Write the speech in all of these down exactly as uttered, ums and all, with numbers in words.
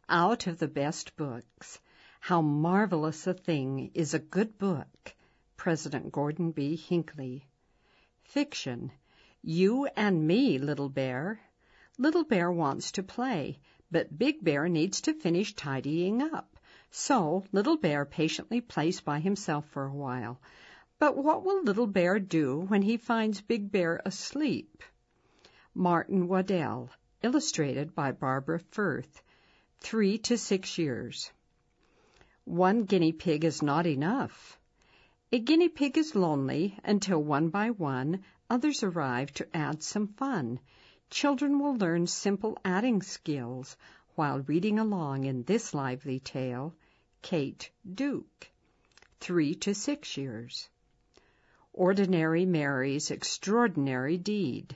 Out of the best books, how marvelous a thing is a good book. President Gordon B. Hinckley. Fiction. You and me, Little Bear. Little Bear wants to play, but Big Bear needs to finish tidying up. So Little Bear patiently plays by himself for a while. But what will Little Bear do when he finds Big Bear asleep? Martin Waddell, illustrated by Barbara Firth, three to six years. One guinea pig is not enough. A guinea pig is lonely until one by one others arrive to add some fun. Children will learn simple adding skills while reading along in this lively tale. Kate Duke, three to six years. Ordinary Mary's Extraordinary Deed.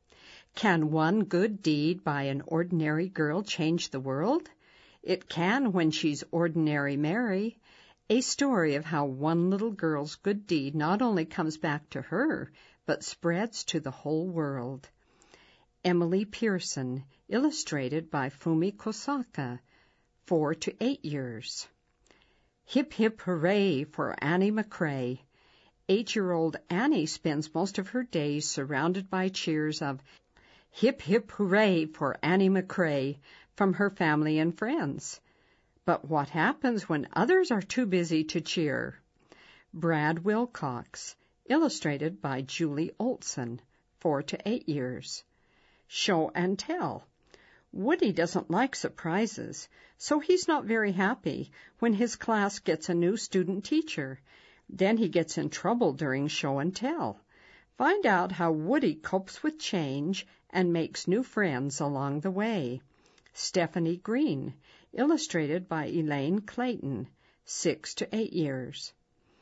Can one good deed by an ordinary girl change the world? It can when she's Ordinary Mary. A story of how one little girl's good deed not only comes back to her, but spreads to the whole world. Emily Pearson, illustrated by Fumi Kosaka, four to eight years. Hip, hip, hooray for Annie McCrae. Eight-year-old Annie spends most of her days surrounded by cheers of hip, hip, hooray for Annie McCrae from her family and friends. But what happens when others are too busy to cheer? Brad Wilcox, illustrated by Julie Olson, four to eight years. Show and tell. Woody doesn't like surprises, so he's not very happy when his class gets a new student teacher. Then he gets in trouble during show and tell. Find out how Woody copes with change and makes new friends along the way. Stephanie Green, illustrated by Elaine Clayton, six to eight years.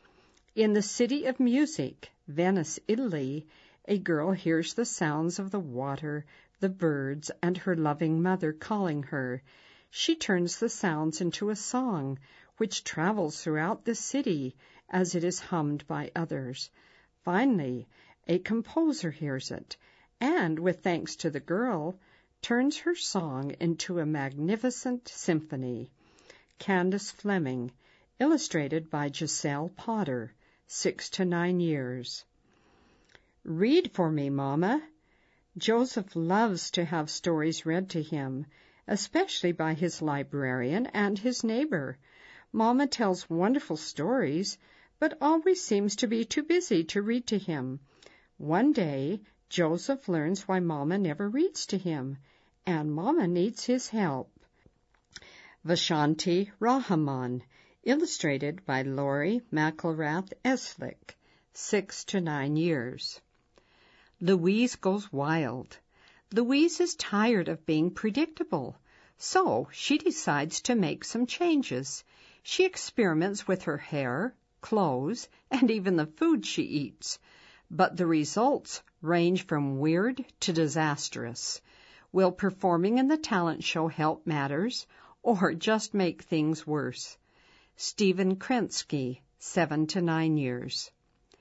In the City of Music, Venice, Italy, a girl hears the sounds of the water, the birds, and her loving mother calling her. She turns the sounds into a song, which travels throughout the city as it is hummed by others. Finally, a composer hears it, and, with thanks to the girl, turns her song into a magnificent symphony. Candace Fleming, illustrated by Giselle Potter, six to nine years. Read for me, Mama. Joseph loves to have stories read to him, especially by his librarian and his neighbor. Mama tells wonderful stories, but always seems to be too busy to read to him. One day, Joseph learns why Mama never reads to him, and Mama needs his help. Vashanti Rahman, illustrated by Lori McElrath Eslick, six to nine years. Louise Goes Wild. Louise is tired of being predictable, so she decides to make some changes. She experiments with her hair, clothes, and even the food she eats. But the results range from weird to disastrous. Will performing in the talent show help matters, or just make things worse? Stephen Krensky, seven to nine years.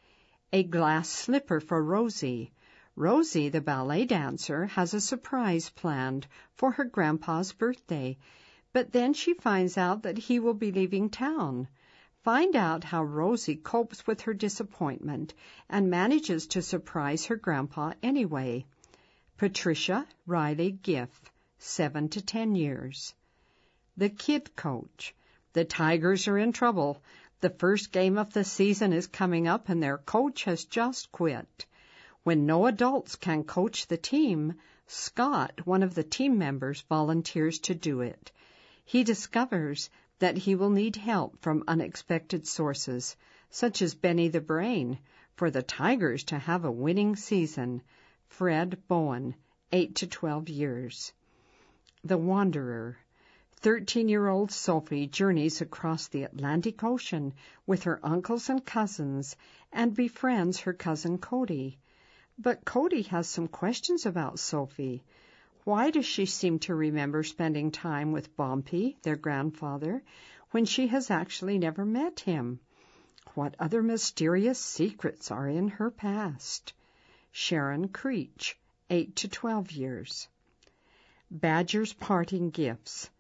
A glass slipper for Rosie. Rosie, the ballet dancer, has a surprise planned for her grandpa's birthday, but then she finds out that he will be leaving town. Find out how Rosie copes with her disappointment and manages to surprise her grandpa anyway. Patricia Riley Giff, seven to ten years. The Kid Coach. The Tigers are in trouble. The first game of the season is coming up and their coach has just quit. When no adults can coach the team, Scott, one of the team members, volunteers to do it. He discovers that he will need help from unexpected sources, such as Benny the Brain, for the Tigers to have a winning season. Fred Bowen, eight to twelve years. The Wanderer. Thirteen-year-old Sophie journeys across the Atlantic Ocean with her uncles and cousins and befriends her cousin Cody. But Cody has some questions about Sophie. Why does she seem to remember spending time with Bompy, their grandfather, when she has actually never met him? What other mysterious secrets are in her past? Sharon Creech, eight to twelve years. Badger's Parting Gifts.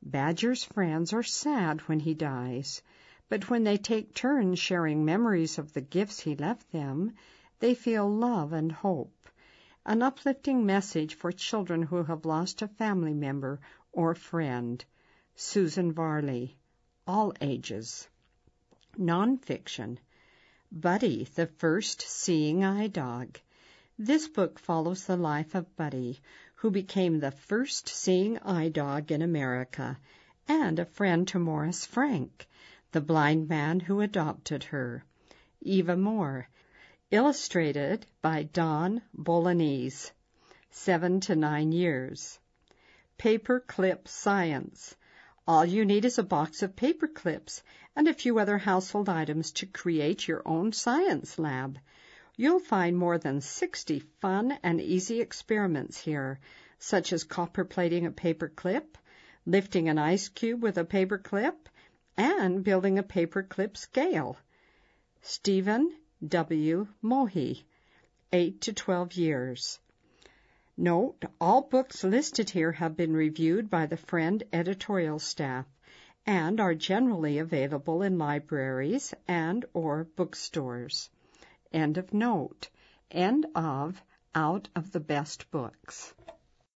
Badger's friends are sad when he dies, but when they take turns sharing memories of the gifts he left them, they feel love and hope. An uplifting message for children who have lost a family member or friend. Susan Varley. All ages. Nonfiction. Buddy, the First Seeing Eye Dog. This book follows the life of Buddy, who became the first seeing eye dog in America, and a friend to Morris Frank, the blind man who adopted her. Eva Moore. Illustrated by Don Bolognese. Seven to nine years. Paper Clip Science. All you need is a box of paper clips and a few other household items to create your own science lab. You'll find more than sixty fun and easy experiments here, such as copper plating a paper clip, lifting an ice cube with a paper clip, and building a paper clip scale. Stephen W. Mohi, eight to twelve years. Note, all books listed here have been reviewed by the Friend editorial staff and are generally available in libraries and or bookstores. End of note. End of Out of the Best Books.